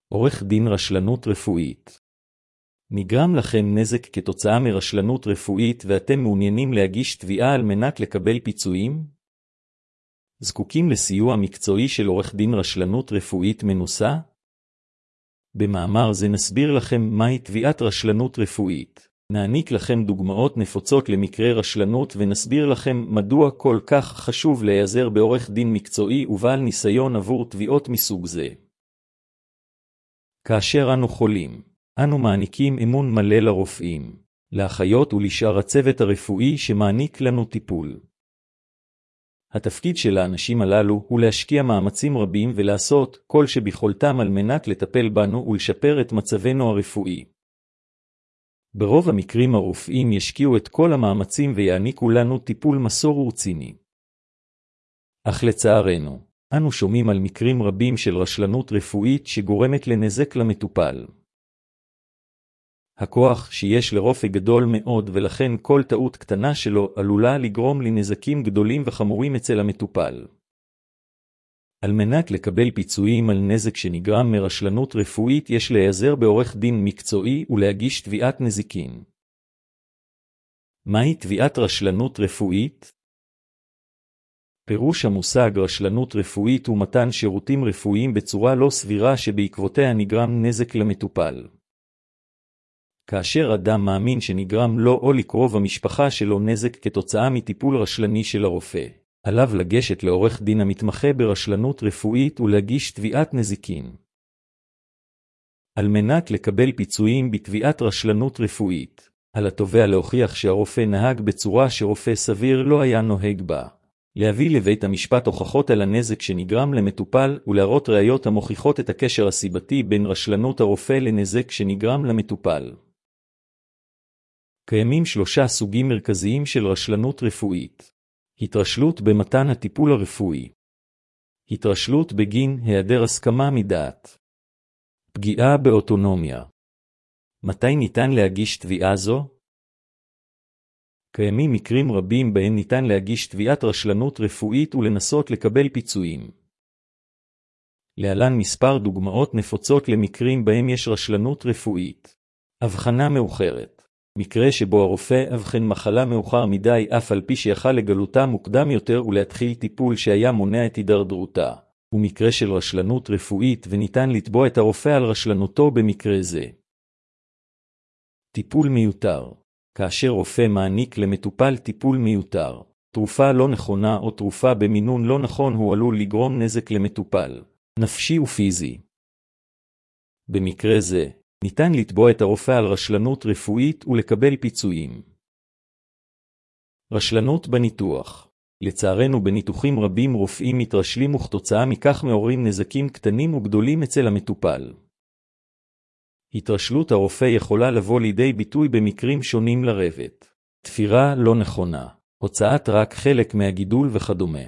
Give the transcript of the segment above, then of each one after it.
עורך דין רשלנות רפואית. נגרם לכם נזק כתוצאה מרשלנות רפואית ואתם מעוניינים להגיש תביעה על מנת לקבל פיצויים? זקוקים לסיוע מקצועי של עורך דין רשלנות רפואית מנוסה? במאמר זה נסביר לכם מהי תביעת רשלנות רפואית. נעניק לכם דוגמאות נפוצות למקרה רשלנות ונסביר לכם מדוע כל כך חשוב להיעזר בעורך דין מקצועי ובעל ניסיון עבור תביעות מסוג זה. כאשר אנו חולים, אנו מעניקים אמון מלא לרופאים, לאחיות ולשאר הצוות הרפואי שמעניק לנו טיפול. התפקיד של האנשים הללו הוא להשקיע מאמצים רבים ולעשות כל שביכולתם על מנת לטפל בנו ולשפר את מצבנו הרפואי. ברוב המקרים הרופאים ישקיעו את כל המאמצים ויעניקו לנו טיפול מסור ורציני. אך לצערנו, אנו שומעים על מקרים רבים של רשלנות רפואית שגורמת לנזק למטופל. הכוח שיש לרופא גדול מאוד ולכן כל טעות קטנה שלו עלולה לגרום לנזקים גדולים וחמורים אצל המטופל. על מנת לקבל פיצויים על נזק שנגרם מרשלנות רפואית יש להיעזר בעורך דין מקצועי ולהגיש תביעת נזיקין. מהי תביעת רשלנות רפואית? פירוש המושג רשלנות רפואית הוא מתן שירותים רפואיים בצורה לא סבירה שבעקבותיה נגרם נזק למטופל. כאשר אדם מאמין שנגרם לו או לקרוב המשפחה שלו נזק כתוצאה מטיפול רשלני של הרופא, עליו לגשת לעורך דין המתמחה ברשלנות רפואית ולהגיש תביעת נזיקין. על מנת לקבל פיצויים בתביעת רשלנות רפואית, על התובע להוכיח שהרופא נהג בצורה שרופא סביר לא היה נוהג בה. להביא לבית המשפט הוכחות על הנזק שנגרם למטופל ולהראות ראיות המוכיחות את הקשר הסיבתי בין רשלנות הרופא לנזק שנגרם למטופל. קיימים 3 סוגים מרכזיים של רשלנות רפואית. התרשלות במתן הטיפול הרפואי. התרשלות בגין היעדר הסכמה מדעת. פגיעה באוטונומיה. מתי ניתן להגיש תביעה זו? קיימים מקרים רבים בהם ניתן להגיש תביעת רשלנות רפואית ולנסות לקבל פיצויים. להלן מספר דוגמאות נפוצות למקרים בהם יש רשלנות רפואית. הבחנה מאוחרת. מקרה שבו הרופא אבחן מחלה מאוחר מדי אף על פי שיכל לגלותה מוקדם יותר ולהתחיל טיפול שהיה מונע את הידרדרותה. הוא מקרה של רשלנות רפואית וניתן לתבוע את הרופא על רשלנותו במקרה זה. טיפול מיותר. כאשר רופא מעניק למטופל טיפול מיותר, תרופה לא נכונה או תרופה במינון לא נכון הוא עלול לגרום נזק למטופל, נפשי ופיזי. במקרה זה, ניתן לתבוע את הרופא על רשלנות רפואית ולקבל פיצויים. רשלנות בניתוח. לצערנו בניתוחים רבים רופאים מתרשלים וכתוצאה מכך מעוררים נזקים קטנים וגדולים אצל המטופל. התרשלות הרופא יכולה לבוא לידי ביטוי במקרים שונים לרבת. תפירה לא נכונה, הוצאת רק חלק מהגידול וכדומה.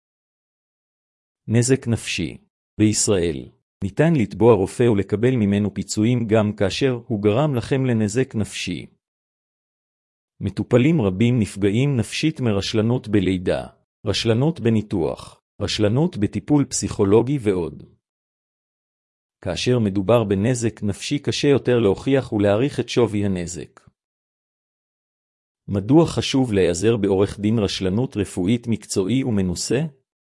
נזק נפשי. בישראל, ניתן לתבוע רופא ולקבל ממנו פיצויים גם כאשר הוא גרם לכם לנזק נפשי. מטופלים רבים נפגעים נפשית מרשלנות בלידה, רשלנות בניתוח, רשלנות בטיפול פסיכולוגי ועוד. כאשר מדובר בנזק נפשי קשה יותר להוכיח ולהעריך את שווי הנזק. מדוע חשוב להיעזר בעורך דין רשלנות רפואית מקצועי ומנוסה?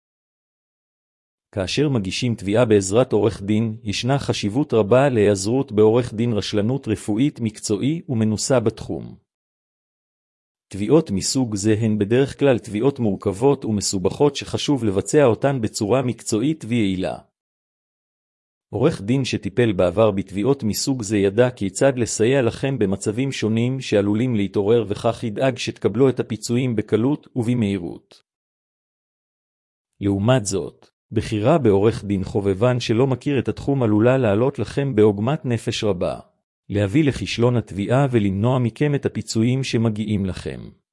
כאשר מגישים תביעה בעזרת עורך דין, ישנה חשיבות רבה להיעזרות בעורך דין רשלנות רפואית מקצועי ומנוסה בתחום. תביעות מסוג זה הן בדרך כלל תביעות מורכבות ומסובכות שחשוב לבצע אותן בצורה מקצועית ויעילה. עורך דין שטיפל בעבר בתביעות מסוג זה ידע כיצד לסייע לכם במצבים שונים שעלולים להתעורר וכך ידאג שתקבלו את הפיצויים בקלות ובמהירות. לעומת זאת, בחירה בעורך דין חובבן שלא מכיר את התחום עלולה לעלות לכם בעוגמת נפש רבה, להביא לכישלון התביעה ולמנוע מכם את הפיצויים שמגיעים לכם.